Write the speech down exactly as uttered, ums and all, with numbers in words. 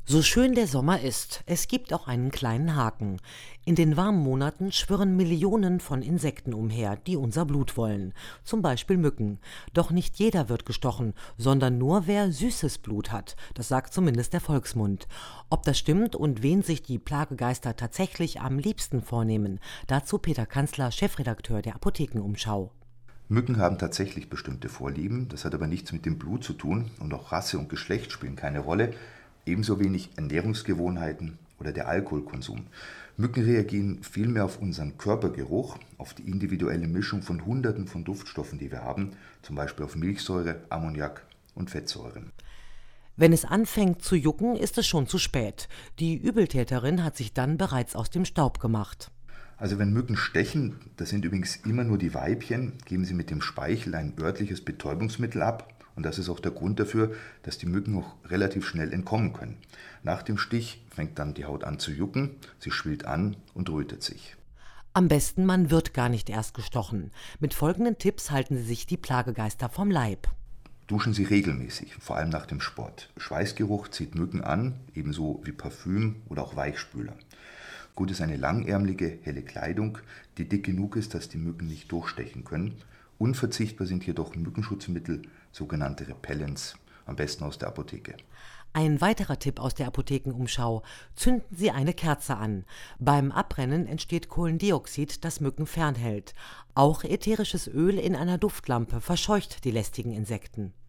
So schön der Sommer ist, es gibt auch einen kleinen Haken. In den warmen Monaten schwirren Millionen von Insekten umher, die unser Blut wollen. Zum Beispiel Mücken. Doch nicht jeder wird gestochen, sondern nur wer süßes Blut hat. Das sagt zumindest der Volksmund. Ob das stimmt und wen sich die Plagegeister tatsächlich am liebsten vornehmen, dazu Peter Kanzler, Chefredakteur der Apothekenumschau. Mücken haben tatsächlich bestimmte Vorlieben, das hat aber nichts mit dem Blut zu tun und auch Rasse und Geschlecht spielen keine Rolle, ebenso wenig Ernährungsgewohnheiten oder der Alkoholkonsum. Mücken reagieren vielmehr auf unseren Körpergeruch, auf die individuelle Mischung von Hunderten von Duftstoffen, die wir haben, zum Beispiel auf Milchsäure, Ammoniak und Fettsäuren. Wenn es anfängt zu jucken, ist es schon zu spät. Die Übeltäterin hat sich dann bereits aus dem Staub gemacht. Also wenn Mücken stechen, das sind übrigens immer nur die Weibchen, geben sie mit dem Speichel ein örtliches Betäubungsmittel ab. Und das ist auch der Grund dafür, dass die Mücken auch relativ schnell entkommen können. Nach dem Stich fängt dann die Haut an zu jucken, sie schwillt an und rötet sich. Am besten, man wird gar nicht erst gestochen. Mit folgenden Tipps halten Sie sich die Plagegeister vom Leib. Duschen Sie regelmäßig, vor allem nach dem Sport. Schweißgeruch zieht Mücken an, ebenso wie Parfüm oder auch Weichspüler. Gut ist eine langärmelige, helle Kleidung, die dick genug ist, dass die Mücken nicht durchstechen können. Unverzichtbar sind jedoch Mückenschutzmittel, sogenannte Repellents, am besten aus der Apotheke. Ein weiterer Tipp aus der Apothekenumschau: Zünden Sie eine Kerze an. Beim Abbrennen entsteht Kohlendioxid, das Mücken fernhält. Auch ätherisches Öl in einer Duftlampe verscheucht die lästigen Insekten.